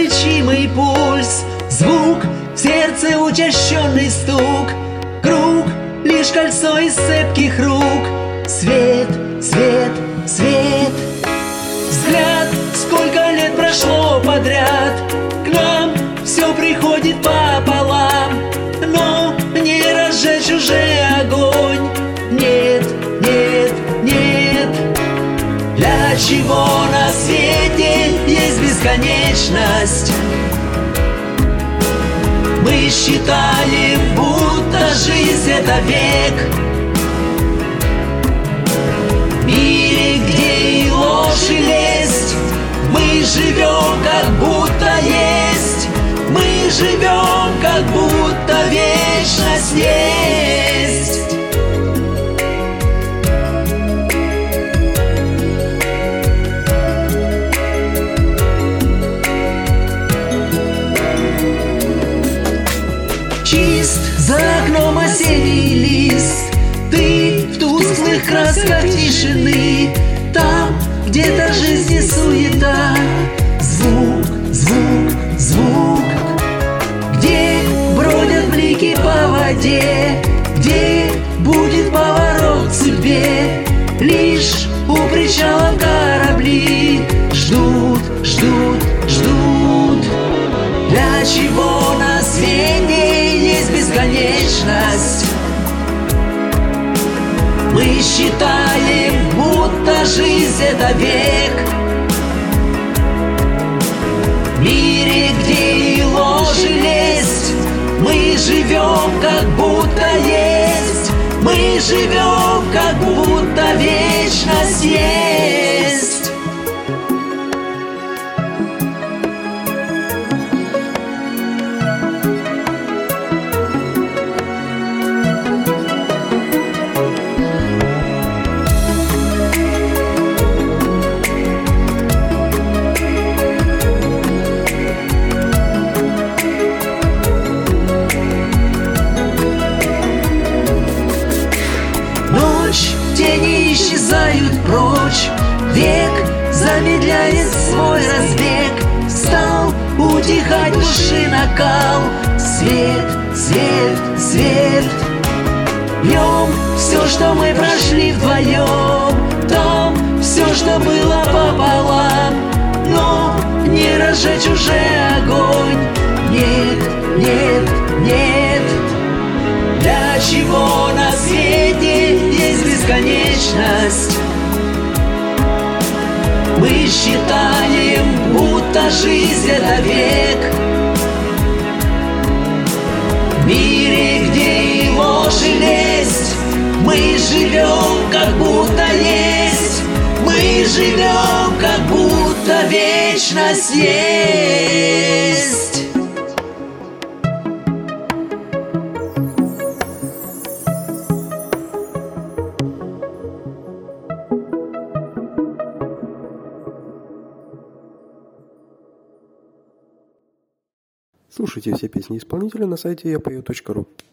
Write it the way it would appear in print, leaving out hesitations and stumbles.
неразличимый пульс, звук, в сердце учащенный стук, круг, лишь кольцо из цепких рук. Свет, свет, свет. Взгляд, сколько лет прошло подряд, к нам все приходит пополам, но не разжечь уже огонь. Нет, нет, нет. Для чего на свете есть бесконечность? Мы считали, будто жизнь — это век. В мире, где и ложь, и лесть, мы живем, как будто есть. Мы живем, как будто вечность есть. Чист за окном осенний лист, ты в тусклых красках тишины. Там где-то жизнь и суета, звук, звук, звук. Где бродят блики по воде, где будет поворот в судьбе. Лишь у причала корабли ждут, ждут, ждут. Для чего на свете есть бесконечность? Мы считаем, будто жизнь — это век. В мире, где и ложь, и лесть, мы живем, как будто есть. Мы живем, как будто вечность есть. Тени исчезают прочь, век замедляет свой разбег. Стал утихать души накал. Свет, свет, свет. Бьем все, что мы прошли вдвоем, там все, что было пополам, но не разжечь уже огонь. Нет, нет, нет. Для чего на свете есть бесконечность? Мы считаем, будто жизнь — это век. В мире, где и ложь, и лесть, мы живем, как будто есть. Мы живем, как будто вечность есть. Слушайте все песни исполнителя на сайте yapeo.ru.